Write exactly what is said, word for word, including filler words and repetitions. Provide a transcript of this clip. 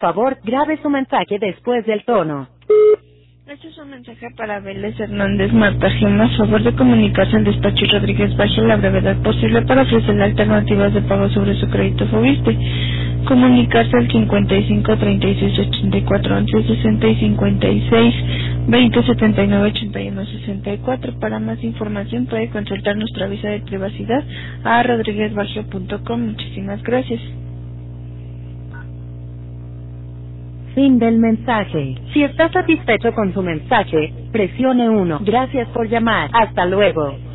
favor, grabe su mensaje después del tono. Este es un mensaje para Vélez Hernández Marta Gema. Favor de comunicarse al despacho Rodríguez Valle a la brevedad posible para ofrecerle alternativas de pago sobre su crédito Fobiste. Comunicarse al cincuenta y cinco, treinta y seis, ochenta y cuatro, once, sesenta y cincuenta y seis, veinte, setenta y nueve, ochenta y uno, sesenta y cuatro. Para más información puede consultar nuestra visa de privacidad a rodríguez valle punto com. Muchísimas gracias. Fin del mensaje. Si está satisfecho con su mensaje, presione uno. Gracias por llamar. Hasta luego.